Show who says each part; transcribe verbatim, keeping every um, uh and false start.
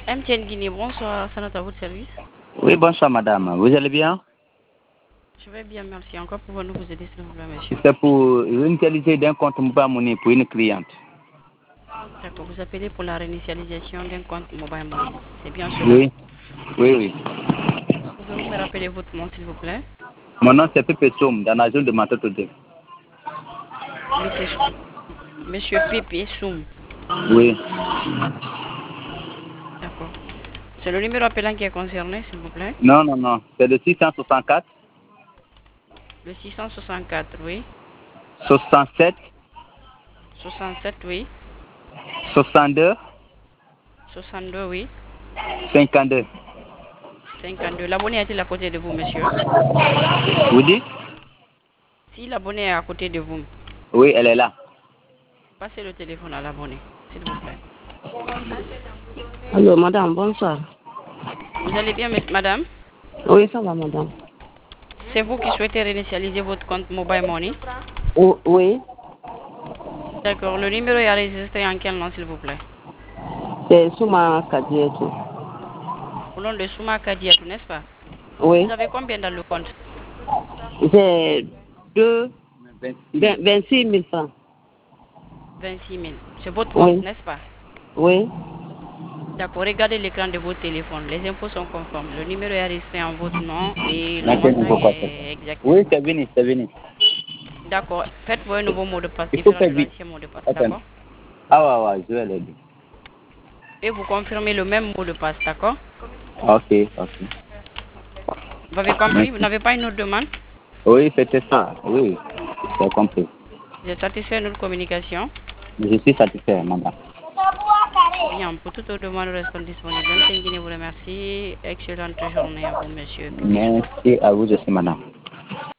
Speaker 1: M T N Guinée, bonsoir, c'est notre à votre service.
Speaker 2: Oui, bonsoir madame. Vous allez bien?
Speaker 1: Je vais bien, merci. Encore pouvons-nous vous aider s'il vous plaît, monsieur?
Speaker 2: C'est pour l'initialisation d'un compte mobile money pour une cliente.
Speaker 1: D'accord, vous appelez pour la réinitialisation d'un compte mobile money. C'est bien cela?
Speaker 2: Oui, oui, oui.
Speaker 1: Pouvez-vous me rappeler votre nom s'il vous plaît?
Speaker 2: Mon nom c'est Pepe Soum, dans la zone de Matotode.
Speaker 1: Monsieur, monsieur Pepe Soum.
Speaker 2: Oui.
Speaker 1: D'accord. C'est le numéro appelant qui est concerné, s'il vous plaît?
Speaker 2: Non, non, non. C'est le six cent soixante-quatre.
Speaker 1: Le six cent soixante-quatre, oui.
Speaker 2: soixante-sept.
Speaker 1: soixante-sept, oui.
Speaker 2: soixante-deux.
Speaker 1: soixante-deux, oui.
Speaker 2: cinquante-deux.
Speaker 1: cinquante-deux. L'abonné est-il à côté de vous, monsieur?
Speaker 2: Vous dites?
Speaker 1: Si l'abonné est à côté de vous,
Speaker 2: Oui, elle est là.
Speaker 1: passez le téléphone à l'abonné, s'il vous plaît.
Speaker 3: Allô, madame, bonsoir.
Speaker 1: Vous allez bien, madame?
Speaker 3: Oui, ça va, madame.
Speaker 1: C'est vous qui souhaitez réinitialiser votre compte Mobile Money?
Speaker 3: O- oui,
Speaker 1: D'accord. Le numéro est enregistré en quel nom, s'il vous plaît?
Speaker 3: c'est Souma Kadietou.
Speaker 1: Au nom de Souma Kadiatou, n'est-ce pas?
Speaker 3: Oui,
Speaker 1: Vous avez combien dans le compte?
Speaker 3: j'ai deux, vingt- vingt-six mille francs.
Speaker 1: vingt-six mille. C'est votre compte,
Speaker 3: Oui,
Speaker 1: n'est-ce pas?
Speaker 3: oui,
Speaker 1: D'accord. Regardez l'écran de votre téléphone. Les infos sont conformes. Le numéro est enregistré en votre nom et le
Speaker 2: Maintenant, il
Speaker 1: montant
Speaker 2: faut quoi faire?
Speaker 1: est exact.
Speaker 2: Oui, c'est venu, c'est venu.
Speaker 1: D'accord. Faites-vous un nouveau mot de passe
Speaker 2: Il faut
Speaker 1: différent
Speaker 2: faire
Speaker 1: de
Speaker 2: vite.
Speaker 1: l'ancien mot de passe,
Speaker 2: Attends.
Speaker 1: d'accord?
Speaker 2: Ah ouais, ouais, je vais l'aider.
Speaker 1: Et vous confirmez le même mot de passe, d'accord?
Speaker 2: Ok, ok.
Speaker 1: Vous avez compris? Vous
Speaker 2: Merci.
Speaker 1: n'avez pas une autre demande?
Speaker 2: Oui, c'était ça. Oui, j'ai compris.
Speaker 1: Vous êtes satisfait de notre communication?
Speaker 2: Je suis satisfait, madame.
Speaker 1: Bien, pour toute autre demande, nous restons disponibles. M T N Guinée vous remercie. Excellente journée à vous, monsieur Pipichou.
Speaker 2: Merci à vous aussi, madame.